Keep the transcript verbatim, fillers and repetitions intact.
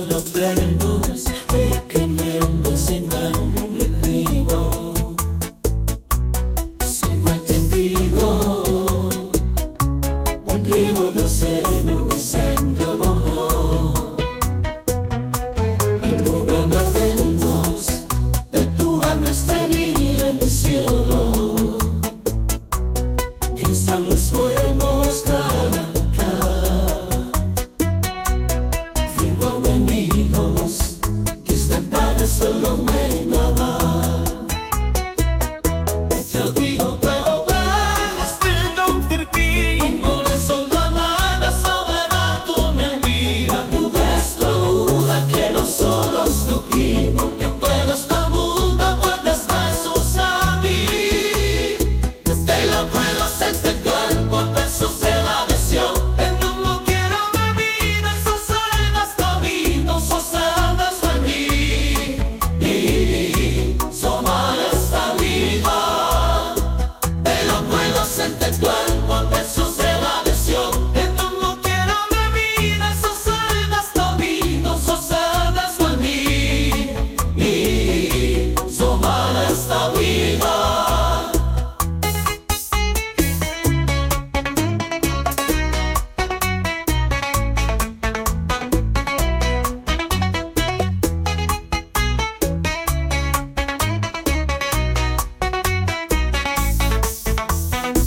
lo perdemos, de que me emociona le digo, si no he entendido, contigo no sé, no me siento mejor. El lugar nos vemos, de tu alma estaría en el cielo, están los buenos cara. Solo me nada. Te digo pero vas a convertir por eso la nada soledad tu mentira. Tu desnuda que nosotros tuvimos, que puedas esta mundo puedes besos a mí. Te lo puedo sentir por besos de la visión. That's why